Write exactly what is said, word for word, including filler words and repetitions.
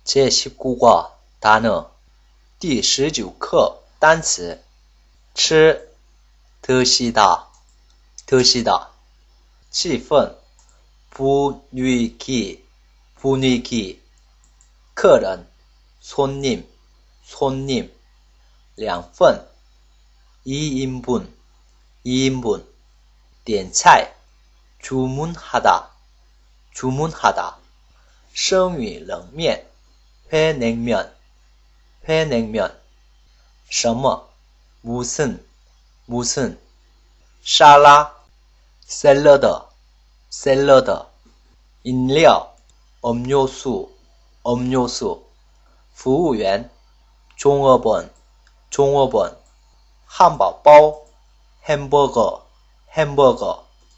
제십구 과 단어第十九课单词吃 드시다 드시다 气氛 분위기 분위기 客人 손님 손님 两份 이 인분 이 인분 点菜 주문하다 주문하다 生鱼冷面 회냉면 회냉면 什么 무슨 무슨 沙拉 샐러드 샐러드 饮料 음료수 음료수 服务员 종업원 종업원 汉堡包 햄버거 햄버거